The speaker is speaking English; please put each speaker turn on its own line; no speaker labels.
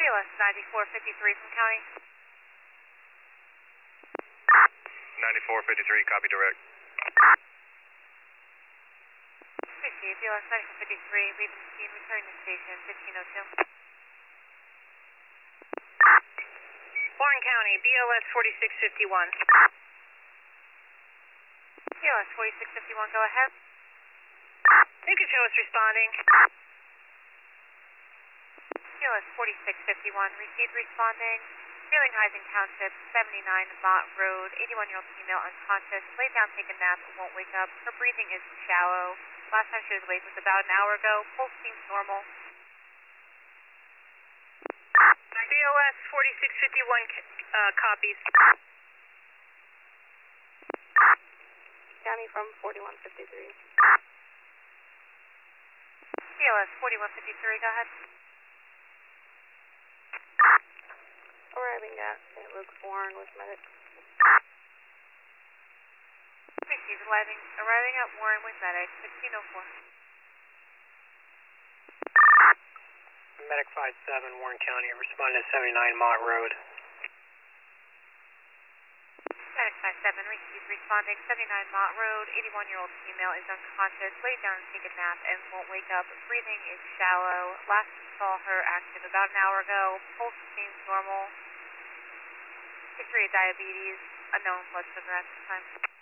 BLS 9453 from County.
9453, copy direct.
Receive BLS 9453, leaving the scene, returning to station 1502.
Warren County, BLS 4651.
BLS 4651, go ahead.
You can show us responding.
BLS 4651, received responding. Frelinghuysen Township, 79 Mott Road, 81-year-old female unconscious, laid down, take a nap, won't wake up. Her breathing is shallow. Last time she was awake was about an hour ago. Pulse seems normal.
BLS 4651 copies.
County from 4153.
BLS 4153, go ahead.
Arriving at St. Luke's Warren with medics.
Received arriving at Warren with medics, 1604.
Medic 57, Warren County, responding to 79 Mott Road.
Medic 57, received responding, 79 Mott Road, 81-year-old female is unconscious, laid down, take a nap, and won't wake up. Breathing is shallow. Last saw her active about an hour ago. Pulse seems normal. History of diabetes, unknown blood sugar at this time.